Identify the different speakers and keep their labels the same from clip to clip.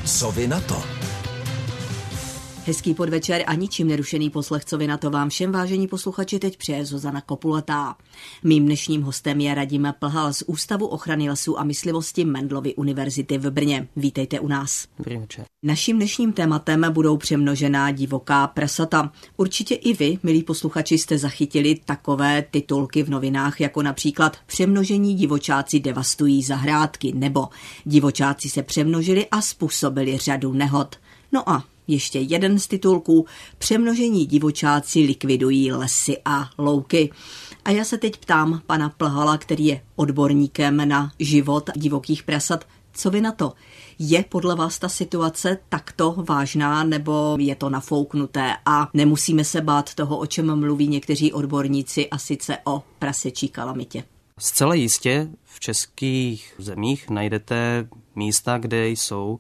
Speaker 1: Co vy na to?
Speaker 2: Hezký podvečer a ničím nerušený poslech Co vy na to vám všem, vážení posluchači, teď přeje Zuzana Kopulatá. Mým dnešním hostem je Radim Plhal z Ústavu ochrany lesů a myslivosti Mendelovy univerzity v Brně. Vítejte u nás.
Speaker 3: Dobrý večer.
Speaker 2: Naším dnešním tématem budou přemnožená divoká prasata. Určitě i vy, milí posluchači, jste zachytili takové titulky v novinách, jako například Přemnožení divočáci devastují zahrádky nebo Divočáci se přemnožili a způsobili řadu nehod. No a ještě jeden z titulků Přemnožení divočáci likvidují lesy a louky. A já se teď ptám pana Plhala, který je odborníkem na život divokých prasat, co vy na to? Je podle vás ta situace takto vážná, nebo je to nafouknuté a nemusíme se bát toho, o čem mluví někteří odborníci, a sice o prasečí kalamitě?
Speaker 3: Zcela jistě v českých zemích najdete místa, kde jsou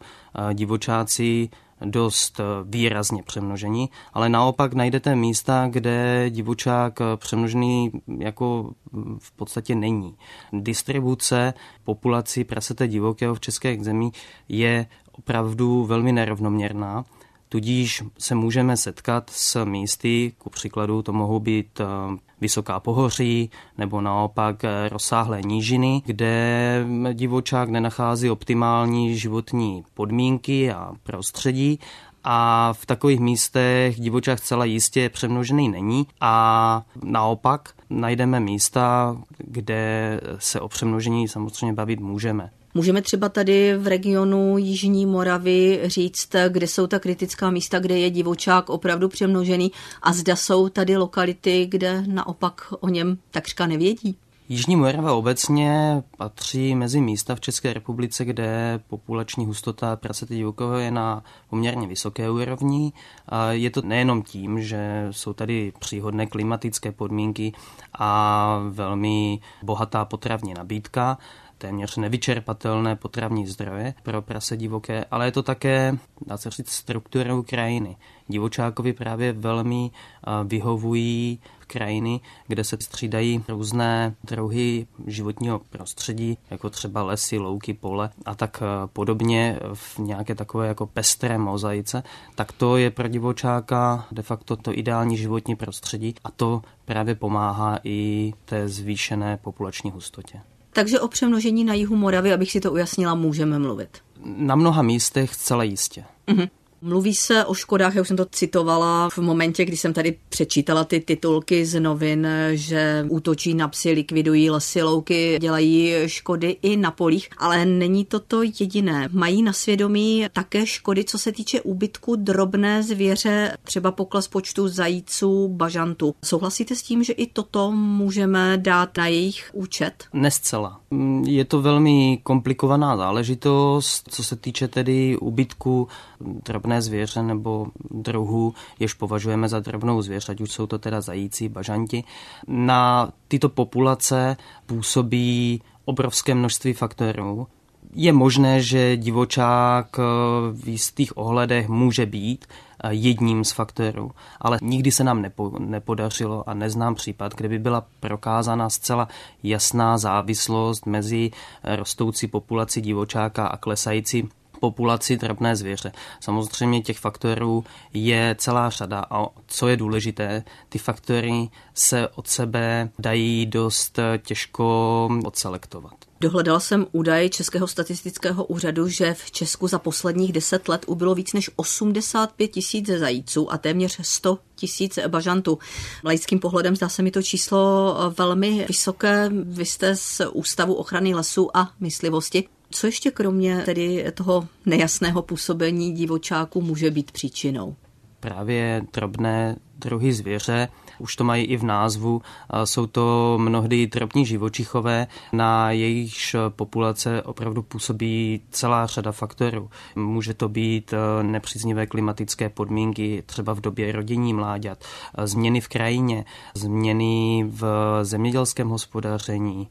Speaker 3: divočáci dost výrazně přemnožení, ale naopak najdete místa, kde divočák přemnožený jako v podstatě není. Distribuce populací prasete divokého v českých zemích je opravdu velmi nerovnoměrná. Tudíž se můžeme setkat s místy, ku příkladu to mohou být vysoká pohoří nebo naopak rozsáhlé nížiny, kde divočák nenachází optimální životní podmínky a prostředí. A v takových místech divočák zcela jistě přemnožený není a naopak najdeme místa, kde se o přemnožení samozřejmě bavit můžeme.
Speaker 2: Můžeme třeba tady v regionu Jižní Moravy říct, kde jsou ta kritická místa, kde je divočák opravdu přemnožený, a zda jsou tady lokality, kde naopak o něm takřka nevědí?
Speaker 3: Jižní Morava obecně patří mezi místa v České republice, kde populační hustota prasete divokého je na poměrně vysoké úrovni. Je to nejenom tím, že jsou tady příhodné klimatické podmínky a velmi bohatá potravní nabídka, téměř nevyčerpatelné potravní zdroje pro prase divoké, ale je to také, dá se říct, strukturou krajiny. Divočákovi právě velmi vyhovují krajiny, kde se střídají různé druhy životního prostředí, jako třeba lesy, louky, pole a tak podobně v nějaké takové jako pestré mozaice, tak to je pro divočáka de facto to ideální životní prostředí a to právě pomáhá i té zvýšené populační hustotě.
Speaker 2: Takže o přemnožení na jihu Moravy, abych si to ujasnila, můžeme mluvit.
Speaker 3: Na mnoha místech zcela jistě.
Speaker 2: Mluví se o škodách, já už jsem to citovala v momentě, kdy jsem tady přečítala ty titulky z novin, že útočí na psy, likvidují lesy, louky, dělají škody i na polích, ale není to jediné. Mají na svědomí také škody, co se týče úbytku drobné zvěře, třeba pokles počtu zajíců, bažantů. Souhlasíte s tím, že i toto můžeme dát na jejich účet?
Speaker 3: Nescela. Je to velmi komplikovaná záležitost, co se týče tedy úbytku drobné zvěře nebo druhů, jež považujeme za drobnou zvěř, ať už jsou to teda zajíci, bažanti. Na tyto populace působí obrovské množství faktorů. Je možné, že divočák v jistých ohledech může být jedním z faktorů, ale nikdy se nám nepodařilo a neznám případ, kde by byla prokázána zcela jasná závislost mezi rostoucí populací divočáka a klesající populaci drobné zvěře. Samozřejmě těch faktorů je celá řada a co je důležité, ty faktory se od sebe dají dost těžko odselektovat.
Speaker 2: Dohledal jsem údaj Českého statistického úřadu, že v Česku za posledních 10 let ubylo víc než 85 000 zajíců a téměř 100 000 bažantů. Laickým pohledem zdá se mi to číslo velmi vysoké. Vy jste z Ústavu ochrany lesů a myslivosti. Co ještě kromě tedy toho nejasného působení divočáků může být příčinou?
Speaker 3: Právě drobné druhy zvěře, už to mají i v názvu, jsou to mnohdy drobní živočichové, na jejichž populace opravdu působí celá řada faktorů. Může to být nepříznivé klimatické podmínky, třeba v době rodění mláďat, změny v krajině, změny v zemědělském hospodaření,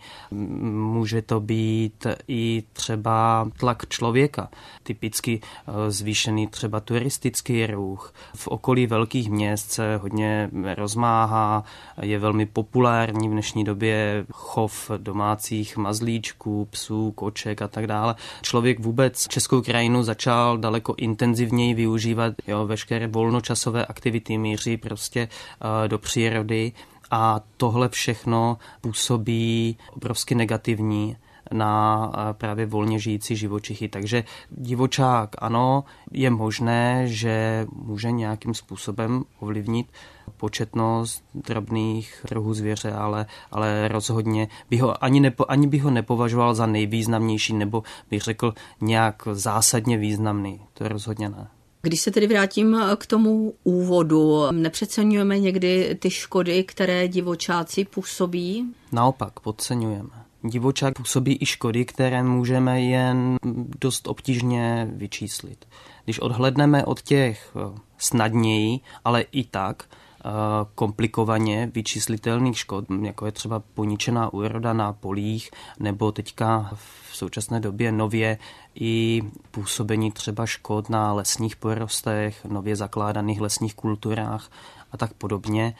Speaker 3: může to být i třeba tlak člověka, typicky zvýšený třeba turistický ruch. V okolí velkých měst se hodně rozmáhá pomáhá, je velmi populární v dnešní době chov domácích mazlíčků, psů, koček a tak dále. Člověk vůbec českou krajinu začal daleko intenzivněji využívat, veškeré volnočasové aktivity míří prostě do přírody a tohle všechno působí obrovsky negativní na právě volně žijící živočichy. Takže divočák, ano, je možné, že může nějakým způsobem ovlivnit početnost drobných druhů zvěře, ale rozhodně ani bych ho nepovažoval za nejvýznamnější, nebo bych řekl nějak zásadně významný. To rozhodně ne.
Speaker 2: Když se tedy vrátím k tomu úvodu, nepřeceňujeme někdy ty škody, které divočáci působí?
Speaker 3: Naopak, podceňujeme. Divočák působí i škody, které můžeme jen dost obtížně vyčíslit. Když odhlédneme od těch snadněji, ale i tak komplikovaně vyčíslitelných škod, jako je třeba poničená úroda na polích, nebo teďka v současné době nově i působení třeba škod na lesních porostech, nově zakládaných lesních kulturách a tak podobně,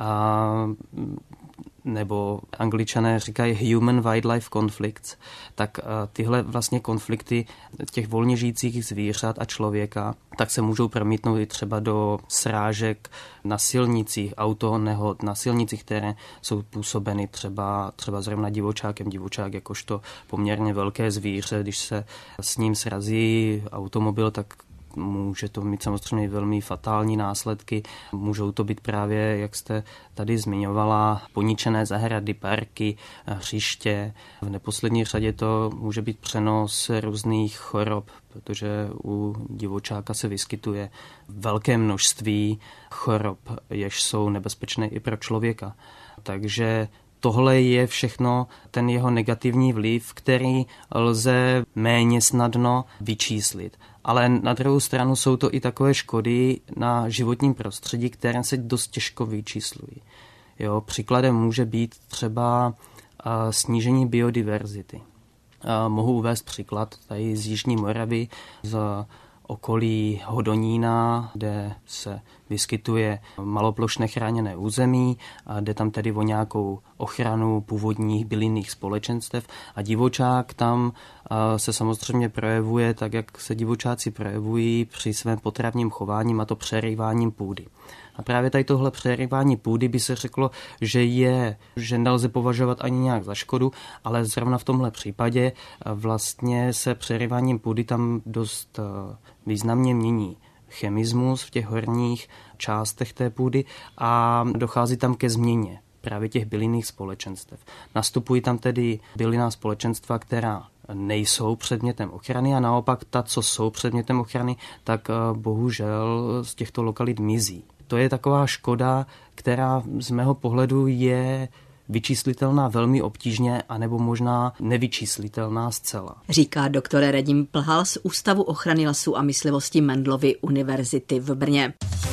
Speaker 3: nebo Angličané říkají human wildlife conflicts, tak tyhle vlastně konflikty těch volně žijících zvířat a člověka, tak se můžou promítnout i třeba do srážek na silnicích, autonehod na silnicích, které jsou působeny třeba zrovna divočákem. Divočák jakožto poměrně velké zvíře, když se s ním srazí automobil, tak může to mít samozřejmě velmi fatální následky. Můžou to být právě, jak jste tady zmiňovala, poničené zahrady, parky, hřiště. V neposlední řadě to může být přenos různých chorob, protože u divočáka se vyskytuje velké množství chorob, jež jsou nebezpečné i pro člověka. Takže tohle je všechno ten jeho negativní vliv, který lze méně snadno vyčíslit. Ale na druhou stranu jsou to i takové škody na životním prostředí, které se dost těžko vyčíslují. Příkladem může být třeba snížení biodiverzity. Mohu uvést příklad tady z Jižní Moravy, z okolí Hodonína, kde se vyskytuje maloplošné chráněné území, a jde tam tedy o nějakou ochranu původních bylinných společenstev a divočák tam se samozřejmě projevuje tak, jak se divočáci projevují při svém potravním chováním, a to přerýváním půdy. A právě tady tohle přerývání půdy by se řeklo, že nelze považovat ani nějak za škodu, ale zrovna v tomhle případě vlastně se přerýváním půdy tam dost významně mění chemismus v těch horních částech té půdy a dochází tam ke změně právě těch bylinných společenstev. Nastupují tam tedy bylinná společenstva, která nejsou předmětem ochrany a naopak ta, co jsou předmětem ochrany, tak bohužel z těchto lokalit mizí. To je taková škoda, která z mého pohledu je vyčíslitelná velmi obtížně, anebo možná nevyčíslitelná zcela.
Speaker 2: Říká doktor Radim Plhal z Ústavu ochrany lesů a myslivosti Mendelovy univerzity v Brně.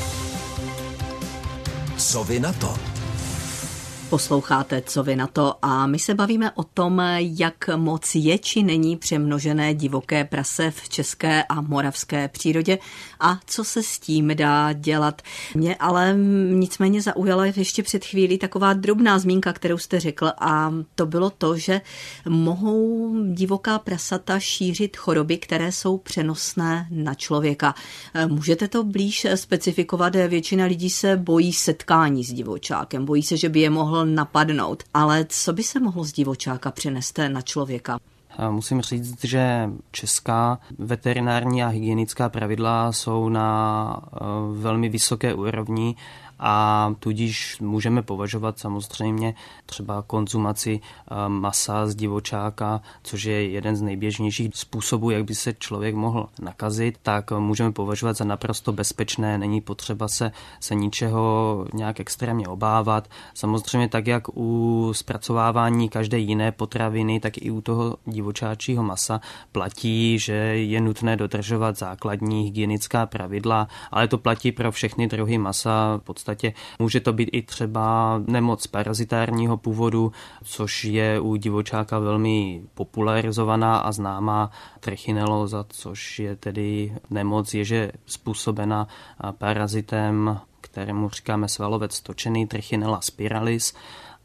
Speaker 1: Co vy na to?
Speaker 2: Posloucháte Co vy na to a my se bavíme o tom, jak moc je či není přemnožené divoké prase v české a moravské přírodě a co se s tím dá dělat. Mě ale nicméně zaujala ještě před chvílí taková drobná zmínka, kterou jste řekl, a to bylo to, že mohou divoká prasata šířit choroby, které jsou přenosné na člověka. Můžete to blíž specifikovat? Většina lidí se bojí setkání s divočákem, bojí se, že by je mohl napadnout. Ale co by se mohlo z divočáka přenést na člověka?
Speaker 3: Musím říct, že česká veterinární a hygienická pravidla jsou na velmi vysoké úrovni a tudíž můžeme považovat samozřejmě třeba konzumaci masa z divočáka, což je jeden z nejběžnějších způsobů, jak by se člověk mohl nakazit, tak můžeme považovat za naprosto bezpečné, není potřeba se ničeho nějak extrémně obávat. Samozřejmě tak, jak u zpracovávání každé jiné potraviny, tak i u toho divočáčího masa platí, že je nutné dodržovat základní hygienická pravidla, ale to platí pro všechny druhy masa. V podstatě může to být i třeba nemoc parazitárního původu, což je u divočáka velmi popularizovaná a známá trichinelóza, což je tedy nemoc, jež je způsobena parazitem kterému říkáme svalovec točený, Trichinella spiralis,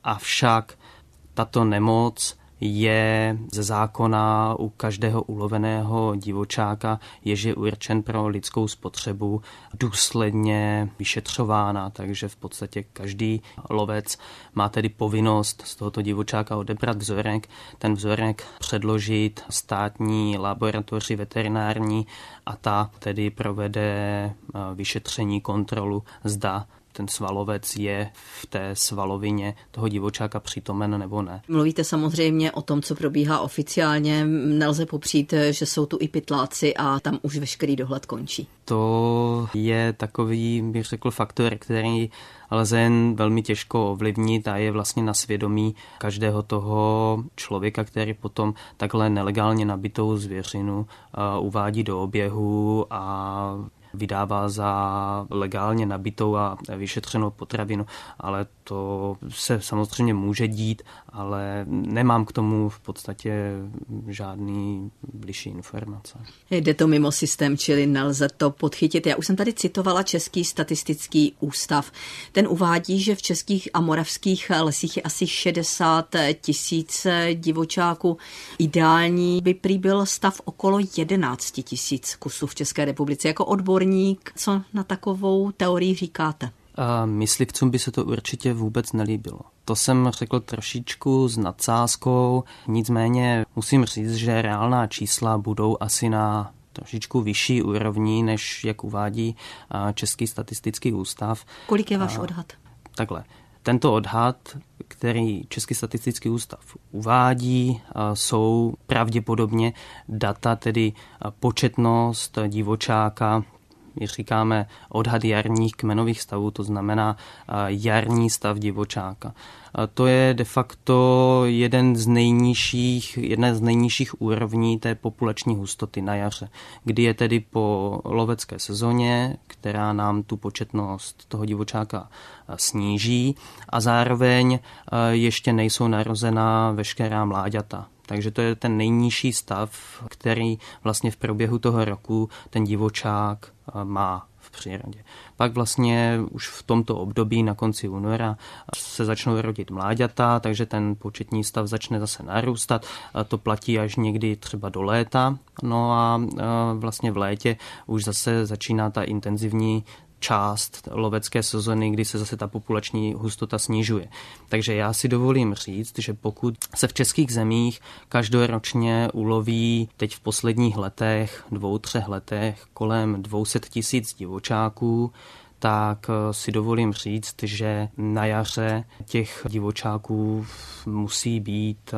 Speaker 3: avšak tato nemoc je ze zákona u každého uloveného divočáka, jež je určen pro lidskou spotřebu, důsledně vyšetřována, takže v podstatě každý lovec má tedy povinnost z tohoto divočáka odebrat vzorek, ten vzorek předložit státní laboratoři veterinární a ta tedy provede vyšetření, kontrolu, zda ten svalovec je v té svalovině toho divočáka přítomen nebo ne.
Speaker 2: Mluvíte samozřejmě o tom, co probíhá oficiálně. Nelze popřít, že jsou tu i pytláci a tam už veškerý dohled končí.
Speaker 3: To je takový, bych řekl, faktor, který lze jen velmi těžko ovlivnit a je vlastně na svědomí každého toho člověka, který potom takhle nelegálně nabitou zvěřinu uvádí do oběhu a vydává za legálně nabitou a vyšetřenou potravinu, ale to se samozřejmě může dít, ale nemám k tomu v podstatě žádný bližší informace.
Speaker 2: Jde to mimo systém, čili nelze to podchytit. Já už jsem tady citovala Český statistický ústav. Ten uvádí, že v českých a moravských lesích je asi 60 000 divočáků. Ideální by prý byl stav okolo 11 000 kusů v České republice. Jako odborník, co na takovou teorii říkáte?
Speaker 3: Myslivcům by se to určitě vůbec nelíbilo. To jsem řekl trošičku s nadsázkou, nicméně musím říct, že reálná čísla budou asi na trošičku vyšší úrovni, než jak uvádí Český statistický ústav.
Speaker 2: Kolik je váš odhad?
Speaker 3: Takhle. Tento odhad, který Český statistický ústav uvádí, jsou pravděpodobně data, tedy početnost divočáka, my říkáme odhad jarních kmenových stavů, to znamená jarní stav divočáka. To je de facto jedna z nejnižších úrovní té populační hustoty na jaře, kdy je tedy po lovecké sezóně, která nám tu početnost toho divočáka sníží a zároveň ještě nejsou narozená veškerá mláďata. Takže to je ten nejnižší stav, který vlastně v průběhu toho roku ten divočák má v přírodě. Pak vlastně už v tomto období na konci února se začnou rodit mláďata, takže ten početní stav začne zase narůstat. To platí až někdy třeba do léta. No a vlastně v létě už zase začíná ta intenzivní část lovecké sezony, kdy se zase ta populační hustota snižuje. Takže já si dovolím říct, že pokud se v českých zemích každoročně uloví teď v posledních letech, 2-3 letech, kolem 200 000 divočáků, tak si dovolím říct, že na jaře těch divočáků musí být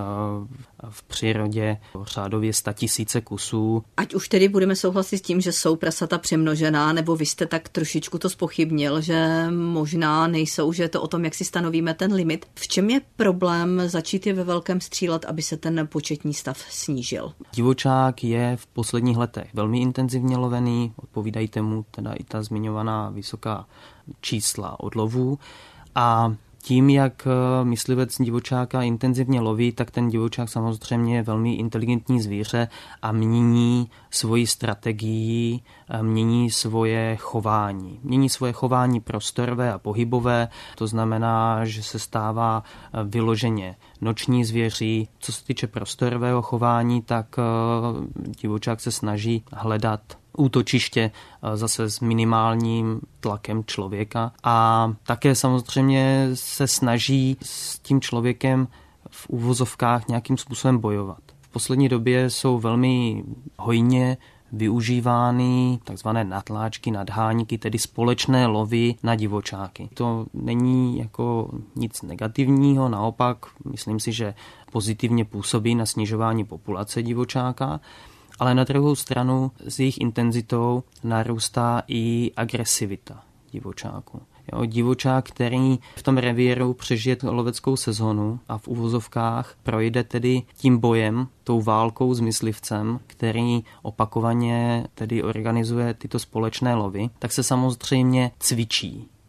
Speaker 3: v přírodě řádově 100 000 kusů.
Speaker 2: Ať už tedy budeme souhlasit s tím, že jsou prasata přemnožená, nebo vy jste tak trošičku to zpochybnil, že možná nejsou, že je to o tom, jak si stanovíme ten limit. V čem je problém začít je ve velkém střílet, aby se ten početní stav snížil?
Speaker 3: Divočák je v posledních letech velmi intenzivně lovený, odpovídají tomu teda i ta zmiňovaná vysoká čísla odlovů a tím, jak myslivec divočáka intenzivně loví, tak ten divočák samozřejmě je velmi inteligentní zvíře a mění svoji strategii, mění svoje chování. Mění svoje chování prostorové a pohybové, to znamená, že se stává vyloženě noční zvěří. Co se týče prostorového chování, tak divočák se snaží hledat útočiště zase s minimálním tlakem člověka a také samozřejmě se snaží s tím člověkem v uvozovkách nějakým způsobem bojovat. V poslední době jsou velmi hojně využívány takzvané natláčky, nadháníky, tedy společné lovy na divočáky. To není jako nic negativního, naopak myslím si, že pozitivně působí na snižování populace divočáka, ale na druhou stranu s jejich intenzitou narůstá i agresivita divočáku. Divočák, který v tom revíru přežije loveckou sezonu a v uvozovkách projde tedy tím bojem, tou válkou s myslivcem, který opakovaně tedy organizuje tyto společné lovy, tak se samozřejmě cvičí.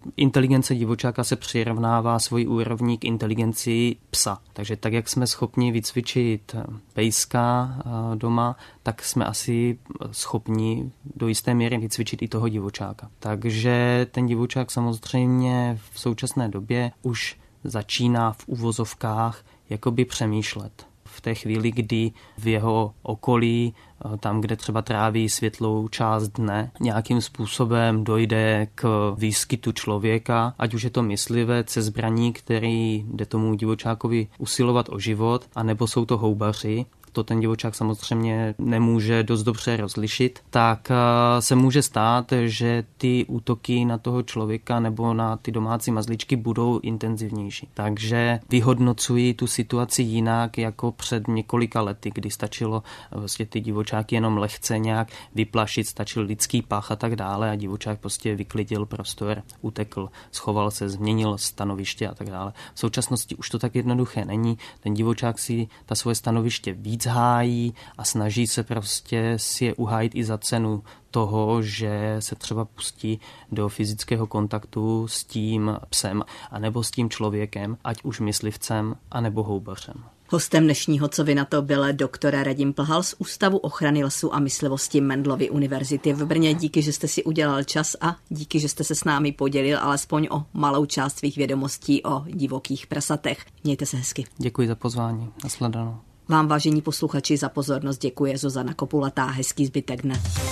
Speaker 3: inteligence divočáka se přirovnává svojí úrovní k inteligenci psa. Takže tak, jak jsme schopni vycvičit pejska doma, tak jsme asi schopni do jisté míry vycvičit i toho divočáka. Takže ten divočák samozřejmě v současné době už začíná v uvozovkách jakoby přemýšlet. V té chvíli, kdy v jeho okolí, tam, kde třeba tráví světlou část dne, nějakým způsobem dojde k výskytu člověka, ať už je to myslivec se zbraní, který jde tomu divočákovi usilovat o život, anebo jsou to houbaři, to ten divočák samozřejmě nemůže dost dobře rozlišit, tak se může stát, že ty útoky na toho člověka nebo na ty domácí mazlíčky budou intenzivnější. Takže vyhodnocuji tu situaci jinak jako před několika lety, kdy stačilo vlastně ty divočáky jenom lehce nějak vyplašit, stačil lidský pach a tak dále a divočák prostě vyklidil prostor, utekl, schoval se, změnil stanoviště a tak dále. V současnosti už to tak jednoduché není. Ten divočák si ta svoje stanoviště víc hájí a snaží se prostě si je uhájit i za cenu toho, že se třeba pustí do fyzického kontaktu s tím psem anebo s tím člověkem, ať už myslivcem anebo houbařem.
Speaker 2: Hostem dnešního Co vy na to byl doktor Radim Plhal z Ústavu ochrany lesů a myslivosti Mendelovy univerzity v Brně. Díky, že jste si udělal čas a díky, že jste se s námi podělil alespoň o malou část svých vědomostí o divokých prasatech. Mějte se hezky.
Speaker 3: Děkuji za pozvání. Nashledanou.
Speaker 2: Vám, vážení posluchači, za pozornost děkuje Zuzana Kopulatá. Hezký zbytek dne.